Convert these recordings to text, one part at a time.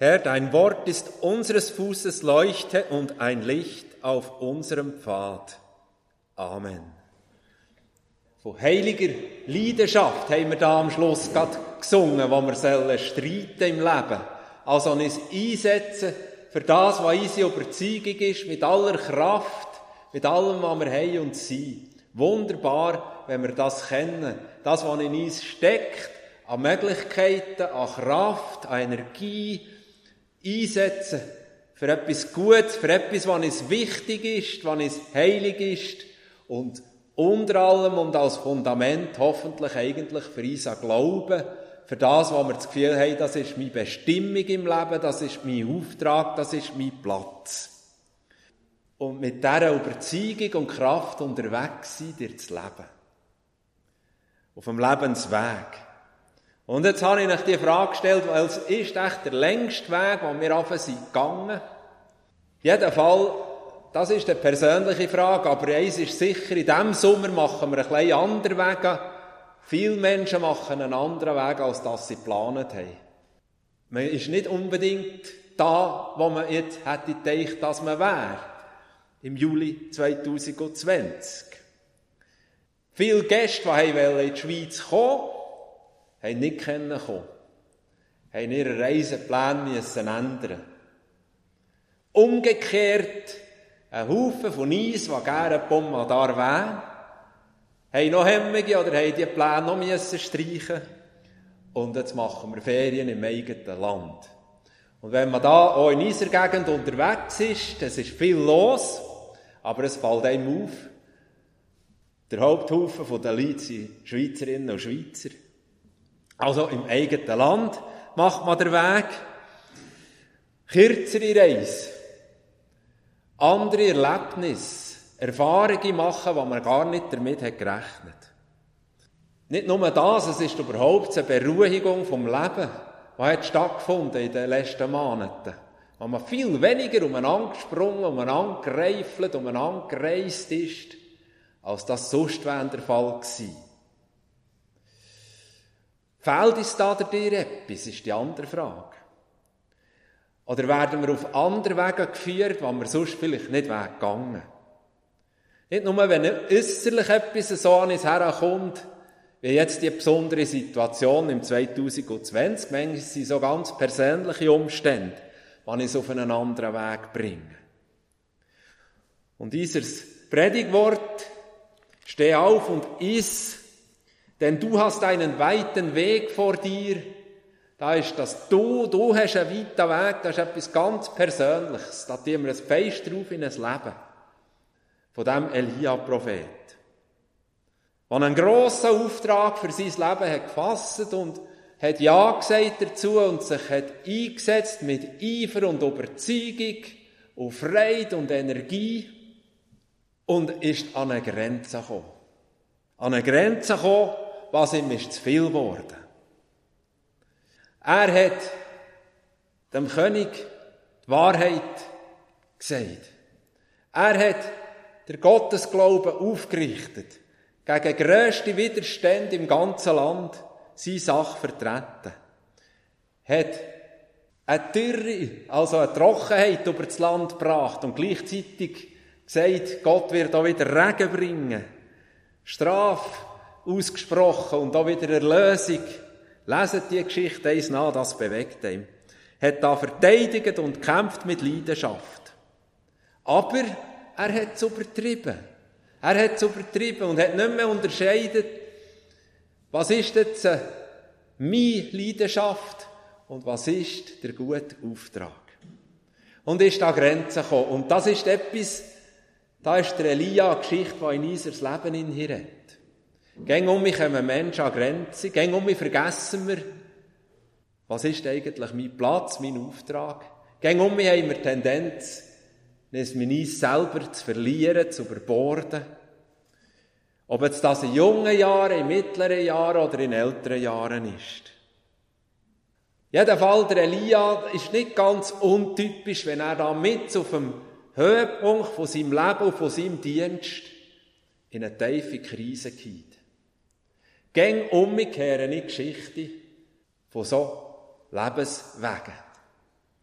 Herr, dein Wort ist unseres Fußes Leuchte und ein Licht auf unserem Pfad. Amen. Von heiliger Leidenschaft haben wir da am Schluss gerade gesungen, wo wir streiten im Leben. Also uns einsetzen für das, was unsere Überzeugung ist, mit aller Kraft, mit allem, was wir haben und sind. Wunderbar, wenn wir das kennen. Das, was in uns steckt, an Möglichkeiten, an Kraft, an Energie, einsetzen für etwas Gutes, für etwas, was uns wichtig ist, was uns heilig ist und unter allem und als Fundament hoffentlich eigentlich für unseren Glauben, für das, was wir das Gefühl haben, das ist meine Bestimmung im Leben, das ist mein Auftrag, das ist mein Platz. Und mit dieser Überzeugung und Kraft unterwegs sein, dir zu leben. Auf dem Lebensweg. Und jetzt habe ich euch die Frage gestellt, weil es ist echt der längste Weg, den wir gegangen sind. Jeden Fall, das ist eine persönliche Frage, aber eins ist sicher, in diesem Sommer machen wir einen kleinen anderen Weg. Viele Menschen machen einen anderen Weg, als das sie geplant haben. Man ist nicht unbedingt da, wo man jetzt hätte gedacht, dass man wäre. Im Juli 2020. Viele Gäste, die in die Schweiz kommen, haben nicht kommen können. Haben ihre Reisepläne müssen ändern. Umgekehrt, ein Haufen von uns, die gerne Pommadar wären, haben noch Hemmungen oder haben die Pläne noch müssen streichen. Und jetzt machen wir Ferien im eigenen Land. Und wenn man da auch in unserer Gegend unterwegs ist, das ist viel los, aber es fällt einem auf, der Haupthaufen der Leute sind Schweizerinnen und Schweizer. Also im eigenen Land macht man den Weg. Kürzere Reise. Andere Erlebnisse. Erfahrungen machen, die man gar nicht damit gerechnet hat. Nicht nur das, es ist überhaupt eine Beruhigung vom Leben, die hat stattgefunden in den letzten Monaten. Wo man viel weniger umeinander gesprungen, umeinander gereifelt, umeinander gereist ist, als das sonst der Fall gewesen. Fehlt uns da dir etwas, ist die andere Frage. Oder werden wir auf andere Wege geführt, wo wir sonst vielleicht nicht gegangen. Nicht nur, wenn äußerlich etwas so an uns herkommt, wie jetzt die besondere Situation im 2020. Manchmal sind so ganz persönliche Umstände, die uns auf einen anderen Weg bringen. Und dieses Predigtwort, steh auf und iss, denn du hast einen weiten Weg vor dir. Da ist das du hast einen weiten Weg, das ist etwas ganz Persönliches. Da tun wir ein Fest drauf in ein Leben von diesem Elia-Prophet, der einen grossen Auftrag für sein Leben hat gefasst und hat Ja gesagt dazu und sich hat eingesetzt mit Eifer und Überzeugung und Freude und Energie und ist an eine Grenze gekommen. An eine Grenze gekommen, was ihm ist zu viel geworden. Er hat dem König die Wahrheit gesagt. Er hat den Gottesglauben aufgerichtet, gegen grösste Widerstände im ganzen Land seine Sache vertreten. Hat eine Dürre, also eine Trockenheit über das Land gebracht und gleichzeitig gesagt, Gott wird auch wieder Regen bringen. Strafe ausgesprochen und auch wieder Erlösung. Leset die Geschichte eins nach, das bewegt ihn. Hat da verteidigt und kämpft mit Leidenschaft. Aber er hat es übertrieben. Er hat es übertrieben und hat nicht mehr unterscheidet, was ist jetzt meine Leidenschaft und was ist der gute Auftrag. Und ist an Grenzen gekommen. Und das ist etwas, da ist der Elia eine Geschichte, die in unser Leben hineinredet. Gäng um mich kommen Menschen an Grenzen, gäng um mich vergessen wir, was ist eigentlich mein Platz, mein Auftrag. Gäng um mich haben wir die Tendenz, uns selber zu verlieren, zu überborden. Ob jetzt das in jungen Jahren, in mittleren Jahren oder in älteren Jahren ist. Jedenfalls, der Elia ist nicht ganz untypisch, wenn er da mit auf dem Höhepunkt von seinem Leben und von seinem Dienst in eine tiefe Krise geht. Gäng umkehren in Geschichte von so Lebenswegen.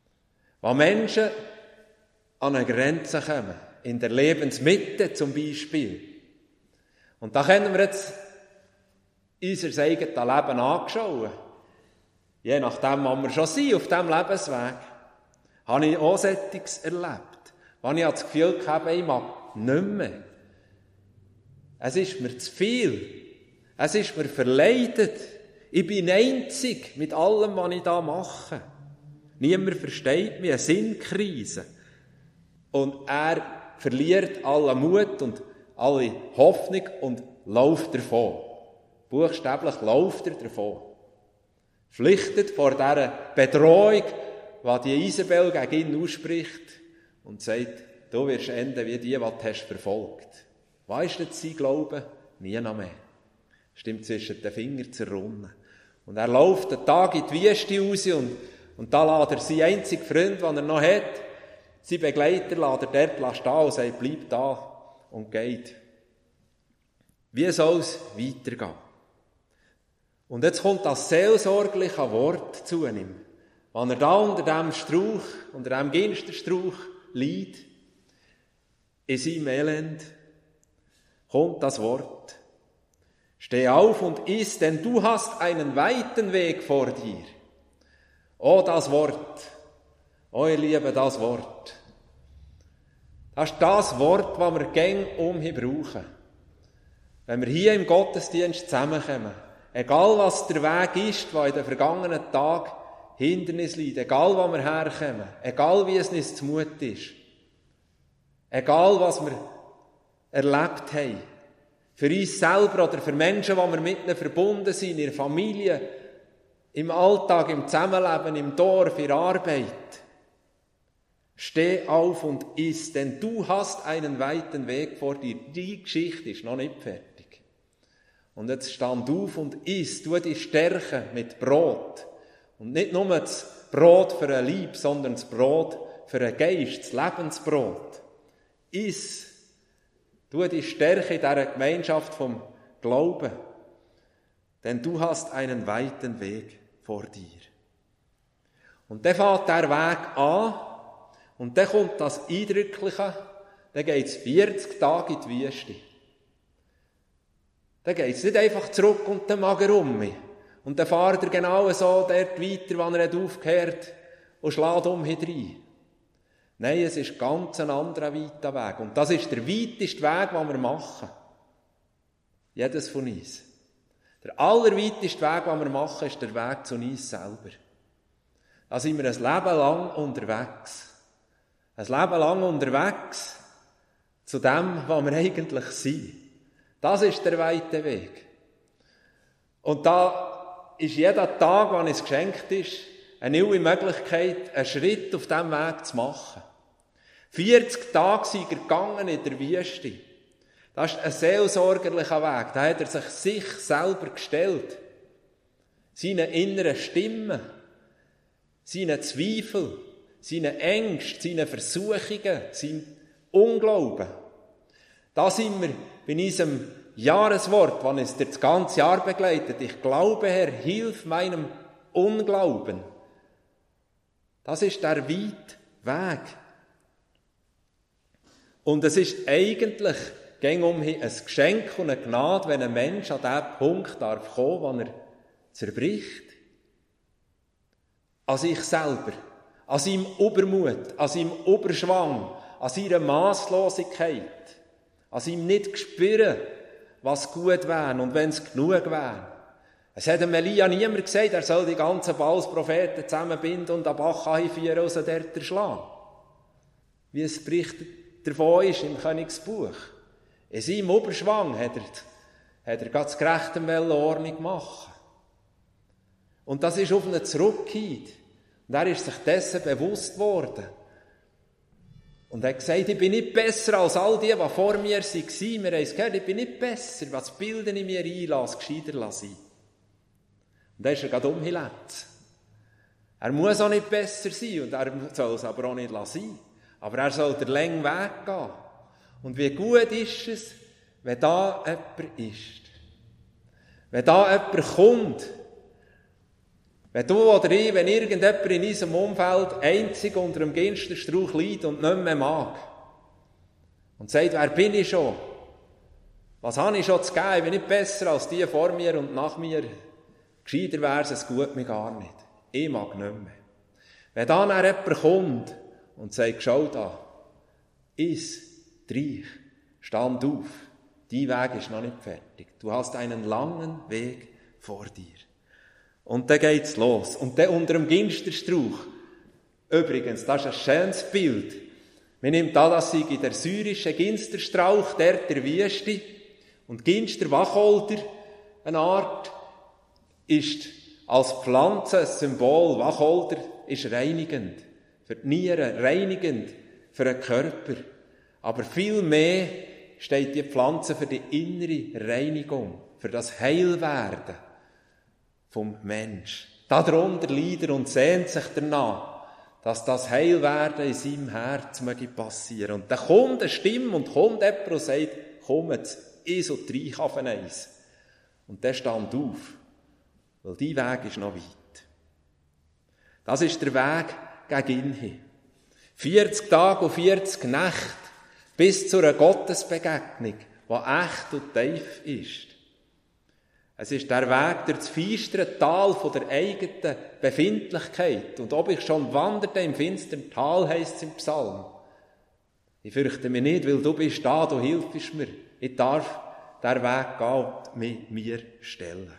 Wo Menschen an eine Grenze kommen, in der Lebensmitte zum Beispiel. Und da können wir jetzt unser eigenes Leben anschauen. Je nachdem, wo wir schon sind, auf diesem Lebensweg, habe ich auch solches erlebt. Wo ich das Gefühl habe, ich mag nicht mehr. Es ist mir zu viel. Es ist mir verleidet. Ich bin einzig mit allem, was ich da mache. Niemand versteht mich, eine Sinnkrise. Und er verliert alle Mut und alle Hoffnung und läuft davon. Buchstäblich läuft er davon. Flüchtet vor dieser Bedrohung, die die Isabel gegen ihn ausspricht und sagt, du wirst enden wie die du hast verfolgt. Was ist jetzt sein Glaube? Nie noch mehr. Stimmt zwischen den Fingern zerrunnen. Und er läuft den Tag in die Wüste raus und da lässt er seinen einzigen Freund, den er noch hat, seinen Begleiter, lässt er dort stehen und sagt, bleib da und geht. Wie soll es weitergehen? Und jetzt kommt das seelsorgliche Wort zu ihm. Wenn er da unter dem Strauch, unter dem Ginsterstrauch liegt, in seinem Elend, kommt das Wort. Steh auf und iss, denn du hast einen weiten Weg vor dir. Oh, das Wort. Oh, ihr Lieben, das Wort. Das ist das Wort, das wir gäng brauchen. Wenn wir hier im Gottesdienst zusammenkommen, egal was der Weg ist, der in den vergangenen Tagen Hindernis liegt, egal wo wir herkommen, egal wie es uns zumut ist, egal was wir erlebt haben, für uns selber oder für Menschen, die wir mit ihnen verbunden sind, in der Familie, im Alltag, im Zusammenleben, im Dorf, in der Arbeit. Steh auf und iss, denn du hast einen weiten Weg vor dir. Die Geschichte ist noch nicht fertig. Und jetzt stand auf und iss, tu dich stärken mit Brot. Und nicht nur das Brot für ein Leib, sondern das Brot für einen Geist, das Lebensbrot. Iss. Tu die Stärke in dieser Gemeinschaft vom Glauben. Denn du hast einen weiten Weg vor dir. Und dann fängt der Weg an. Und dann kommt das Eindrückliche. Dann geht es 40 Tage in die Wüste. Dann geht es nicht einfach zurück und dann mag er um mich. Und dann fährt er genau so dort weiter, wann er aufgehört und schlägt um rein. Nein, es ist ganz ein anderer weiter Weg. Und das ist der weiteste Weg, den wir machen. Jedes von uns. Der allerweiteste Weg, den wir machen, ist der Weg zu uns selber. Da sind wir ein Leben lang unterwegs. Ein Leben lang unterwegs zu dem, was wir eigentlich sind. Das ist der weite Weg. Und da ist jeder Tag, wenn es geschenkt ist, eine neue Möglichkeit, einen Schritt auf diesem Weg zu machen. 40 Tage sind er gegangen in der Wüste. Das ist ein seelsorgerlicher Weg. Da hat er sich selber gestellt. Seine inneren Stimmen, seine Zweifel, seine Ängste, seine Versuchungen, sein Unglauben. Da sind wir bei unserem Jahreswort, das uns das ganze Jahr begleitet. Ich glaube, Herr, hilf meinem Unglauben. Das ist der weite Weg. Und es ist eigentlich ging ein Geschenk und eine Gnade, wenn ein Mensch an diesen Punkt darf kommen, wo er zerbricht. An sich selber, an seinem Übermut, an seinem Überschwang, an seiner Masslosigkeit, an seinem Nicht-Gespüren, was gut wäre und wenn es genug wäre. Es hat dem Elia niemand gesagt, er soll die ganzen Baalspropheten zusammenbinden und an Bach einführen und sie dort erschlagen. Wie es berichtet davon ist im Königsbuch. In seinem Überschwang hat er ganz gerecht Ordnung machen. Und das ist auf ihn zurückgekehrt. Und er ist sich dessen bewusst worden. Und er hat gesagt, ich bin nicht besser als all die vor mir waren. Wir haben es gehört, ich bin nicht besser. Was bilde ich mir ein, lass gescheiter sein. Und dann ist er gerade umgelegt. Er muss auch nicht besser sein und er soll es aber auch nicht sein. Aber er soll den langen Weg gehen. Und wie gut ist es, wenn da jemand ist. Wenn da jemand kommt. Wenn du oder ich, wenn irgendjemand in unserem Umfeld einzig unter dem Ginsterstrauch liegt und nicht mehr mag und sagt, wer bin ich schon? Was habe ich schon zu geben? Ich bin nicht besser als die vor mir und nach mir. Gescheiter wäre es gut mir gar nicht. Ich mag nicht mehr. Wenn dann jemand kommt und sagt, schau da, iss, trink, stand auf, dein Weg ist noch nicht fertig. Du hast einen langen Weg vor dir. Und dann geht's los. Und dann unter dem Ginsterstrauch. Übrigens, das ist ein schönes Bild. Man nimmt an, das sei der syrische Ginsterstrauch, der Wüste. Und Ginster, Wacholder, eine Art, ist als Pflanze ein Symbol. Wacholder ist reinigend. Für die Nieren, reinigend für den Körper. Aber viel mehr steht die Pflanze für die innere Reinigung, für das Heilwerden vom Mensch. Darunter leidet und sehnt sich danach, dass das Heilwerden in seinem Herz möge passieren. Und dann kommt eine Stimme und kommt jemand und sagt, komm jetzt, iss und trink auf eins. Und der stand auf, weil dein Weg ist noch weit. Das ist der Weg gegen ihn hin. 40 Tage und 40 Nächte bis zu einer Gottesbegegnung, die echt und tief ist. Es ist der Weg durch das feistere Tal von der eigenen Befindlichkeit. Und ob ich schon wanderte im finsteren Tal, heisst es im Psalm. Ich fürchte mich nicht, weil du bist da, du hilfst mir. Ich darf den Weg gehen und mit mir stellen.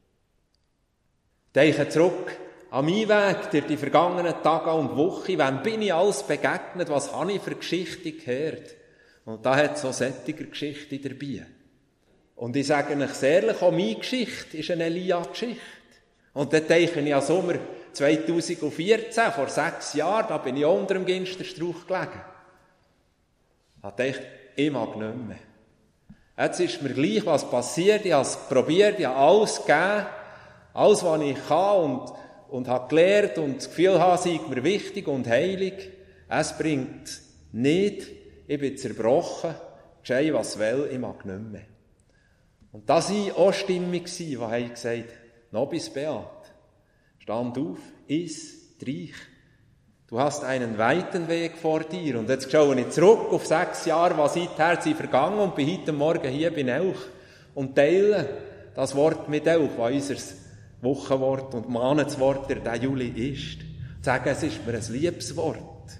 Denke zurück an meinen Weg durch die vergangenen Tage und Wochen. Wem bin ich alles begegnet? Was habe ich für Geschichte gehört? Und da hat es so solche Geschichte dabei. Und ich sage euch ehrlich, auch meine Geschichte ist eine Elia-Geschichte. Und dann denke ich an Sommer 2014, vor 6 Jahren, da bin ich auch unter dem Ginsterstrauch gelegen. Da dachte ich, ich mag nicht mehr. Jetzt ist mir gleich, was passiert. Ich habe es probiert, ich habe alles gegeben, alles, was ich kann und habe gelernt und das Gefühl habe, sei mir wichtig und heilig. Es bringt nicht, ich bin zerbrochen, geschehen was will, ich mag nicht mehr. Und da war auch Stimmung, die haben gesagt, Nobis Beat, stand auf, iss, trink. Du hast einen weiten Weg vor dir. Und jetzt schaue ich zurück auf 6 Jahre, was seither sind vergangen und bin heute Morgen hier bei euch und teile das Wort mit euch, was unser Wochenwort und Mahnenswort der Juli ist. Sagen, es ist mir ein Liebeswort.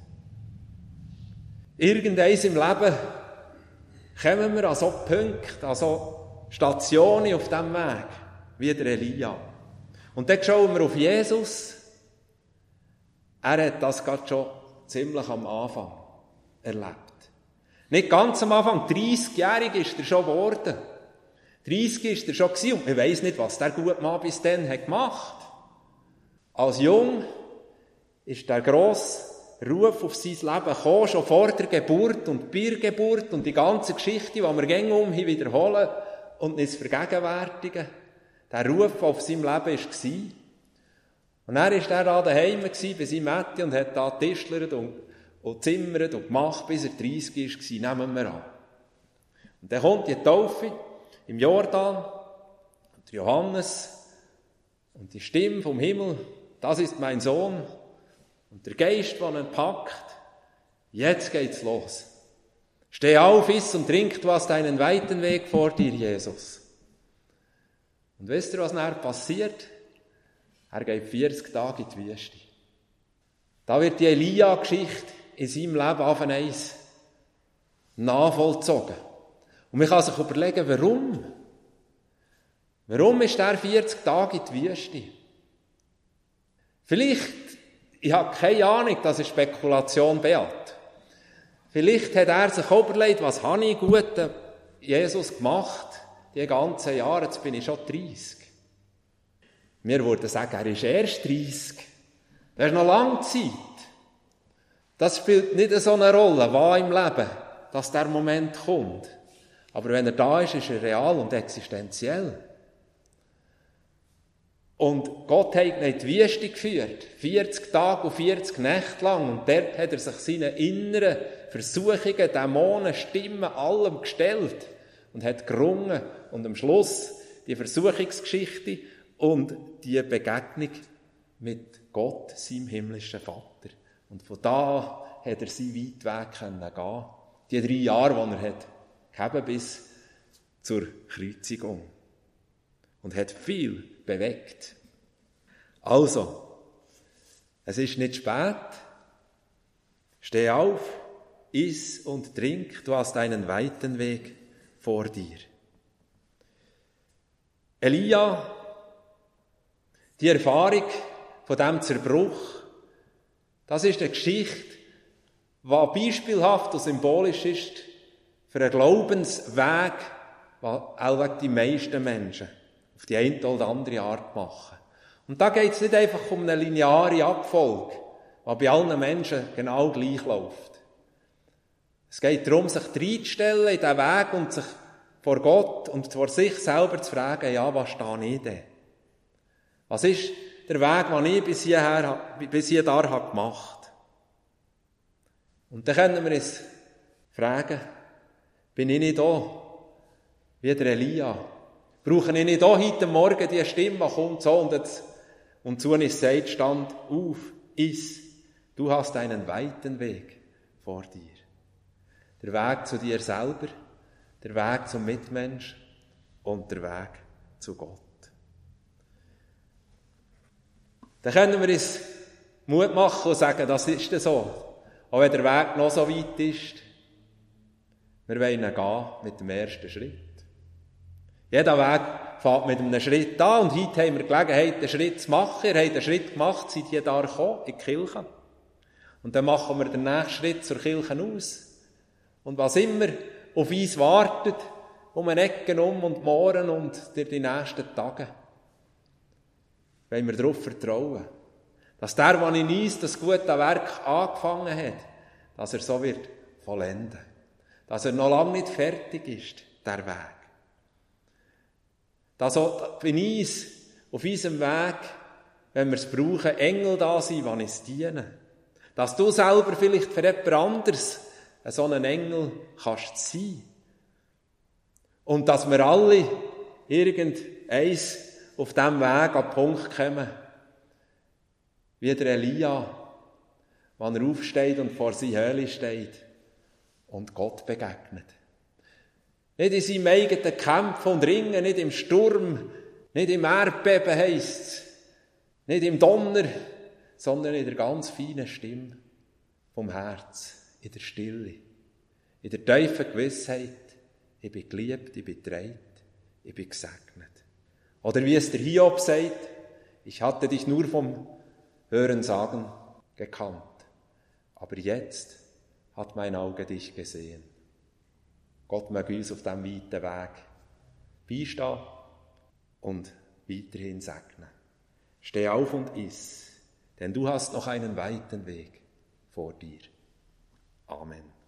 Irgendeins im Leben kommen wir an so Punkte, an so Stationen auf diesem Weg, wie der Elia. Und dann schauen wir auf Jesus. Er hat das gerade schon ziemlich am Anfang erlebt. Nicht ganz am Anfang, 30-jährig ist er schon geworden. 30 ist er schon gewesen und man weiss nicht, was der gute Mann bis dann hat gemacht. Als Jung ist der grosse Ruf auf sein Leben gekommen, schon vor der Geburt und bei der Geburt und die ganze Geschichte, die wir gängig wiederholen und nicht vergegenwärtigen. Der Ruf auf seinem Leben war. Und dann war er da daheim bei seinem Mädchen und hat da tischlert und zimmert und gemacht, bis er 30 war, nehmen wir an. Und dann kommt die Taufe im Jordan und Johannes und die Stimme vom Himmel, das ist mein Sohn und der Geist, der ihn packt, jetzt geht's los. Steh auf, iss und trink, du hast einen weiten Weg vor dir, Jesus. Und wisst ihr, was nachher passiert? Er geht 40 Tage in die Wüste. Da wird die Elia-Geschichte in seinem Leben auf eins nachvollzogen. Und man kann sich überlegen, warum? Warum ist er 40 Tage in die Wüste? Vielleicht, ich habe keine Ahnung, das ist Spekulation, Beat. Vielleicht hat er sich überlegt, was habe ich Guten Jesus gemacht, die ganzen Jahre, jetzt bin ich schon 30. Wir würden sagen, er ist erst 30. Das ist noch lange Zeit. Das spielt nicht so eine Rolle, was im Leben, dass der Moment kommt. Aber wenn er da ist, ist er real und existenziell. Und Gott hat ihn in die Wüste geführt, 40 Tage und 40 Nächte lang. Und dort hat er sich seinen inneren Versuchungen, Dämonen, Stimmen, allem gestellt und hat gerungen. Und am Schluss die Versuchungsgeschichte und die Begegnung mit Gott, seinem himmlischen Vater. Und von da hat er seinen weiten Weg gehen. Die 3 Jahre, die er hat gehabt bis zur Kreuzigung. Und hat viel bewegt. Also, es ist nicht spät. Steh auf, iss und trink, du hast einen weiten Weg vor dir. Elia, die Erfahrung von diesem Zerbruch, das ist eine Geschichte, die beispielhaft und symbolisch ist für einen Glaubensweg, den auch die meisten Menschen auf die eine oder andere Art machen. Und da geht es nicht einfach um eine lineare Abfolge, die bei allen Menschen genau gleich läuft. Es geht darum, sich reinzustellen in diesen Weg und sich vor Gott und vor sich selber zu fragen, ja, was stehe ich denn? Was ist der Weg, den ich bis hierhin habe gemacht? Und dann können wir uns fragen, bin ich nicht da, wie der Elia? Brauche ich nicht da heute Morgen die Stimme, die kommt so und zu uns sagt, stand auf, iss, du hast einen weiten Weg vor dir. Der Weg zu dir selber, der Weg zum Mitmensch und der Weg zu Gott. Dann können wir uns Mut machen und sagen, das ist so. Auch wenn der Weg noch so weit ist, wir wollen ihn gehen mit dem ersten Schritt. Jeder Weg fängt mit einem Schritt an und heute haben wir Gelegenheit, einen Schritt zu machen. Ihr habt einen Schritt gemacht, seid ihr da gekommen, in die Kirche. Und dann machen wir den nächsten Schritt zur Kirche aus. Und was immer auf uns wartet, um eine Ecke und morgen und die nächsten Tage, wollen wir darauf vertrauen, dass der in uns das gute Werk angefangen hat, dass er so wird vollenden. Dass er noch lange nicht fertig ist, der Weg. Dass auch bei uns, auf unserem Weg, wenn wir es brauchen, Engel da sind, die uns dienen. Dass du selber vielleicht für jemand anderes so ein Engel kannst sein. Und dass wir alle irgendeins auf diesem Weg an den Punkt kommen, wie der Elia, wenn er aufsteht und vor seiner Höhle steht und Gott begegnet. Nicht in seinem eigenen Kämpfen und Ringen, nicht im Sturm, nicht im Erdbeben heisst es, nicht im Donner, sondern in der ganz feinen Stimme vom Herz, in der Stille, in der tiefen Gewissheit, ich bin geliebt, ich bin getragen, ich bin gesegnet. Oder wie es der Hiob sagt, ich hatte dich nur vom Hörensagen gekannt, aber jetzt hat mein Auge dich gesehen. Gott möge uns auf diesem weiten Weg beistehen und weiterhin segnen. Steh auf und iss, denn du hast noch einen weiten Weg vor dir. Amen.